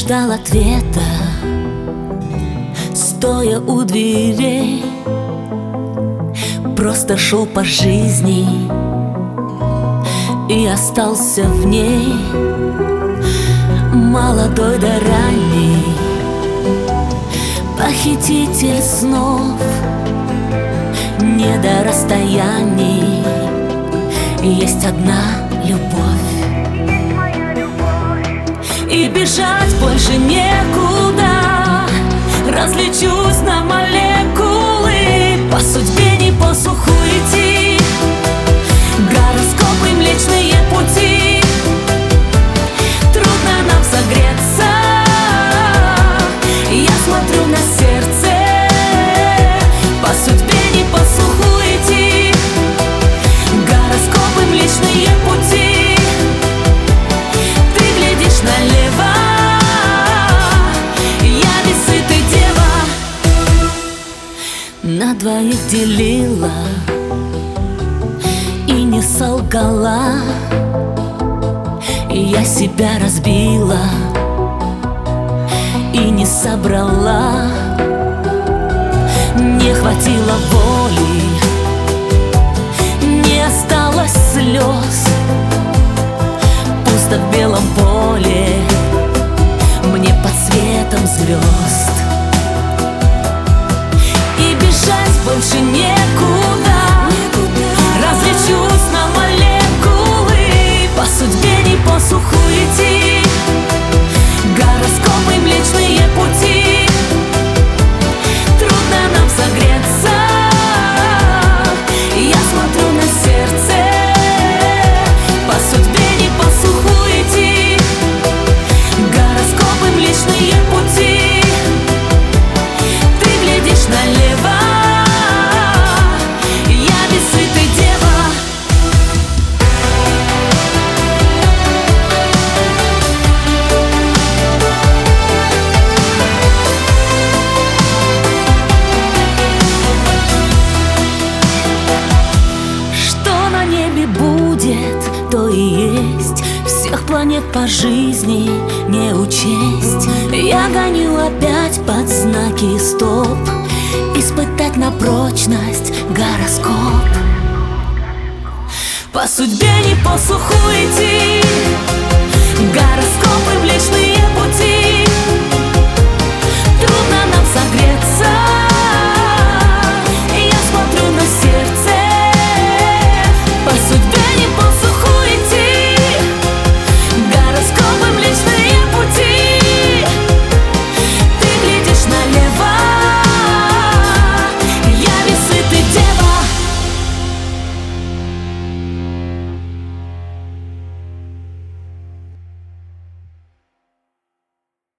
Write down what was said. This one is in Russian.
ждал ответа, стоя у дверей. Просто шел по жизни и остался в ней, молодой да ранний, похититель снов, не до расстояний. Есть одна любовь, и бежать больше некуда. Различусь на молекулы, по судьбе не по суху идти. Гороскопы, млечные пути, трудно нам согреться. Я смотрю на сердце, по судьбе не по суху идти. Гороскопы, млечные пути, ты глядишь налево, я бессытый дева. На двоих делила и не солгала, и я себя разбила и не собрала. Не хватило воли, не осталось слез, пусто в белом поле, мне под светом звезд. И бежать больше некуда, различусь на молекулы, по судьбе не по суху идти. Гороскопы, млечные пути, трудно нам согреться. Я смотрю на сердце, по судьбе не по суху идти. Гороскопы, млечные пути, ты глядишь налево, я бессытый дева. Будет, то и есть, всех планет по жизни не учесть. Я гоню опять под знаки стоп, испытать на прочность гороскоп. По судьбе не по суху идти, гороскопы, млечные